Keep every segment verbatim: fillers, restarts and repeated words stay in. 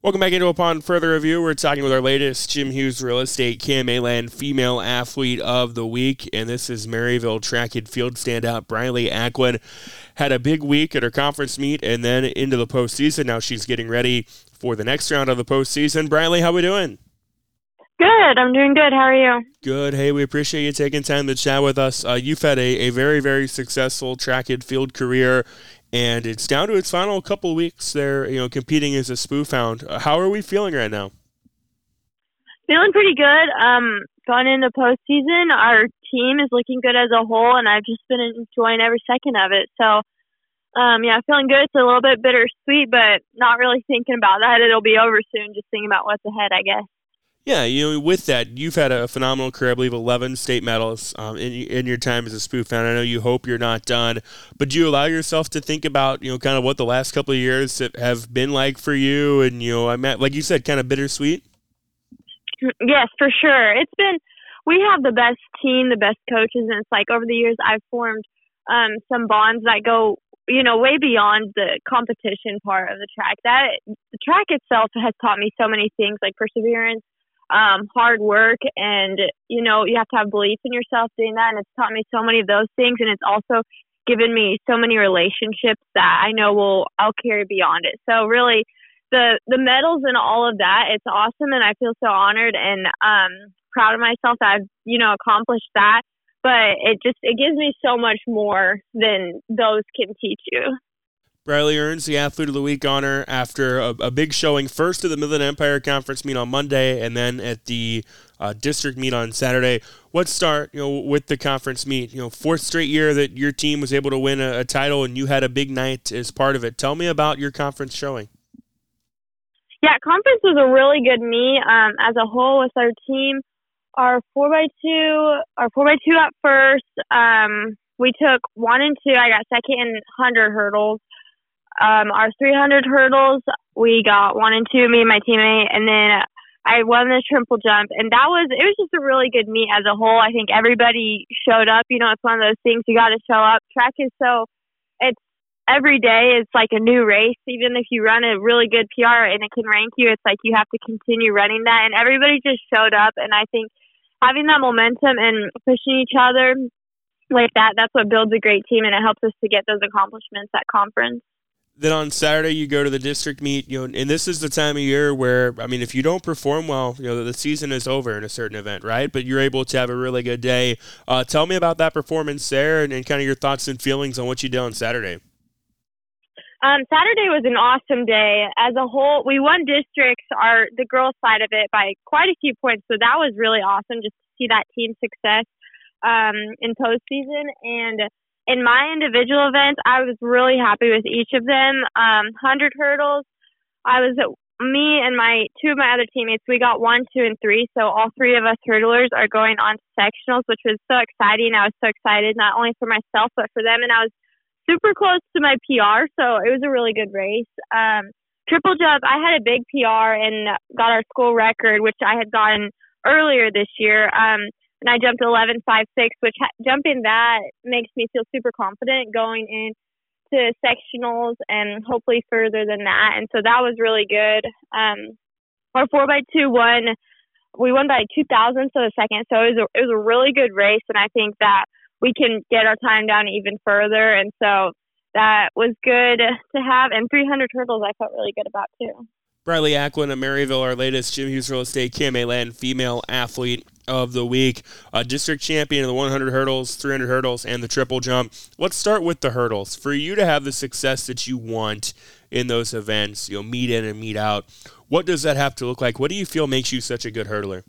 Welcome back into Upon Further Review. We're talking with our latest Jim Hughes Real Estate K M A Land Female Athlete of the Week, and this is Maryville track and field standout Briley Aquin. Had a big week at her conference meet and then into the postseason. Now she's getting ready for the next round of the postseason. Briley, how we doing? Good. I'm doing good. How are you? Good. Hey, we appreciate you taking time to chat with us. Uh, you've had a, a very, very successful track and field career, and it's down to its final couple of weeks there, you know, competing as a spoof hound. Uh, how are we feeling right now? Feeling pretty good. Um, going into postseason, our team is looking good as a whole, and I've just been enjoying every second of it. So, um, yeah, feeling good. It's a little bit bittersweet, but not really thinking about that. It'll be over soon. Just thinking about what's ahead, I guess. Yeah, you know, with that, you've had a phenomenal career. I believe eleven state medals um, in, in your time as a spoof hound. I know you hope you're not done, but do you allow yourself to think about, you know, kind of what the last couple of years have been like for you? And, you know, I mean, like you said, kind of bittersweet? Yes, for sure. It's been, we have the best team, the best coaches, and it's like over the years I've formed um, some bonds that go, you know, way beyond the competition part of the track. That the track itself has taught me so many things like perseverance, Um, hard work, and, you know, you have to have belief in yourself doing that, and it's taught me so many of those things, and it's also given me so many relationships that I know will I'll carry beyond it. So really, the the medals and all of that, it's awesome, and I feel so honored and um, proud of myself that I've, you know, accomplished that, but it just, it gives me so much more than those can teach you. Briley earns the Athlete of the Week honor after a, a big showing, first at the Midland Empire Conference meet on Monday and then at the uh, district meet on Saturday. Let's start, you know, with the conference meet. You know, fourth straight year that your team was able to win a, a title, and you had a big night as part of it. Tell me about your conference showing. Yeah, conference was a really good meet um, as a whole with our team. Our four by two, our four by two at first. Um, we took one and two. I got second in one hundred hurdles. Um, our three hundred hurdles, we got one and two, me and my teammate, and then I won the triple jump, and that was, it was just a really good meet as a whole. I think everybody showed up. You know, it's one of those things, you got to show up. Track is so, it's every day, it's like a new race. Even if you run a really good P R and it can rank you, it's like you have to continue running that, and everybody just showed up, and I think having that momentum and pushing each other like that, that's what builds a great team, and it helps us to get those accomplishments at conference. Then on Saturday, you go to the district meet, you know, and this is the time of year where, I mean, if you don't perform well, you know, the season is over in a certain event, right? But you're able to have a really good day. Uh, tell me about that performance there and, and kind of your thoughts and feelings on what you did on Saturday. Um, Saturday was an awesome day. As a whole, we won districts, our the girls' side of it, by quite a few points. So that was really awesome just to see that team success um, in postseason. And in my individual events, I was really happy with each of them. Um, one hundred hurdles, I was me and my two of my other teammates. We got one, two, and three. So all three of us hurdlers are going on to sectionals, which was so exciting. I was so excited not only for myself but for them, and I was super close to my P R. So it was a really good race. Um, triple jump, I had a big P R and got our school record, which I had gotten earlier this year. Um, And I jumped eleven five six, which ha- jumping that makes me feel super confident going into sectionals and hopefully further than that. And so that was really good. Um, our four by two won. We won by two thousandths of a second. So it was, a, it was a really good race. And I think that we can get our time down even further. And so that was good to have. And three hundred hurdles I felt really good about too. Briley Aquin of Maryville, our latest Jim Hughes Real Estate K M A Land Female Athlete of the Week, uh, district champion of the one hundred hurdles, three hundred hurdles, and the triple jump. Let's start with the hurdles. For you to have the success that you want in those events, you know, meet in and meet out, what does that have to look like? What do you feel makes you such a good hurdler?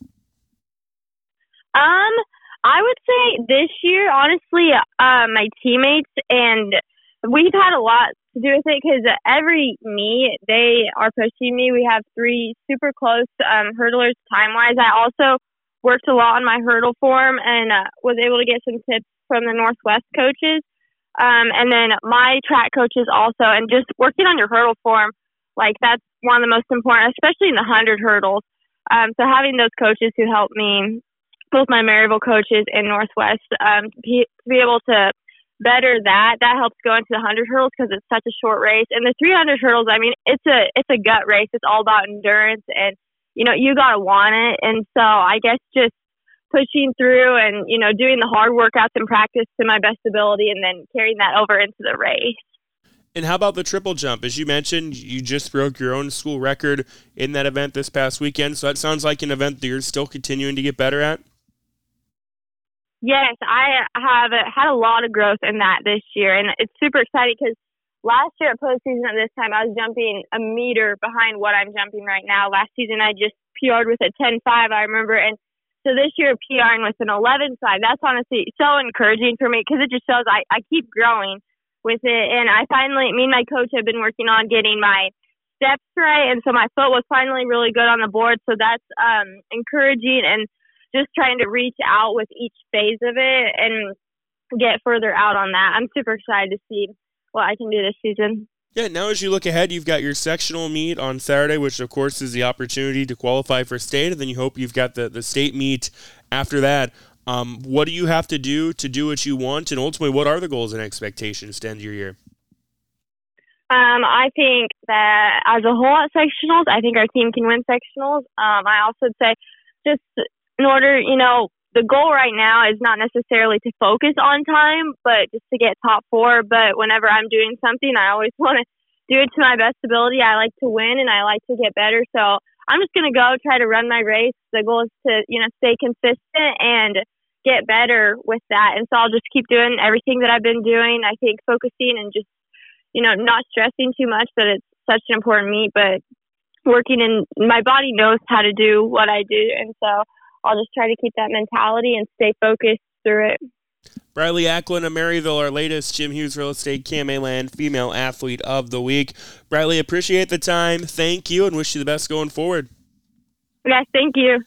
Um, I would say this year, honestly, uh, my teammates, and we've had a lot to do with it because every meet they are pushing me. We have three super close um, hurdlers time-wise. I also worked a lot on my hurdle form and uh, was able to get some tips from the Northwest coaches. Um, and then my track coaches also, and just working on your hurdle form, like that's one of the most important, especially in the one hundred hurdles. Um, so having those coaches who helped me, both my Maryville coaches and Northwest, um, to be, to be able to better that. That helps go into the one hundred hurdles because it's such a short race. And the three hundred hurdles, I mean, it's a it's a gut race. It's all about endurance, and you know you gotta want it. And so I guess just pushing through and you know doing the hard workouts and practice to my best ability, and then carrying that over into the race. And how about the triple jump? As you mentioned, you just broke your own school record in that event this past weekend. So that sounds like an event that you're still continuing to get better at. Yes, I have had a lot of growth in that this year, and it's super exciting because last year at postseason at this time, I was jumping a meter behind what I'm jumping right now. Last season, I just P R'd with a ten five, I remember, and so this year PRing with an eleven five. That's honestly so encouraging for me because it just shows I, I keep growing with it, and I finally, me and my coach have been working on getting my steps right, and so my foot was finally really good on the board, so that's um, encouraging, and just trying to reach out with each phase of it and get further out on that. I'm super excited to see what I can do this season. Yeah, now as you look ahead, you've got your sectional meet on Saturday, which of course is the opportunity to qualify for state, and then you hope you've got the, the state meet after that. Um, what do you have to do to do what you want, and ultimately, what are the goals and expectations to end your year? Um, I think that as a whole at sectionals, I think our team can win sectionals. Um, I also would say just in order, you know, the goal right now is not necessarily to focus on time, but just to get top four. But whenever I'm doing something, I always want to do it to my best ability. I like to win and I like to get better. So I'm just going to go try to run my race. The goal is to, you know, stay consistent and get better with that. And so I'll just keep doing everything that I've been doing. I think focusing and just, you know, not stressing too much that it's such an important meet, but working in my body knows how to do what I do. And so I'll just try to keep that mentality and stay focused through it. Briley Acklin of Maryville, our latest Jim Hughes Real Estate K-A Land Female Athlete of the Week. Briley, appreciate the time. Thank you and wish you the best going forward. Yes, thank you.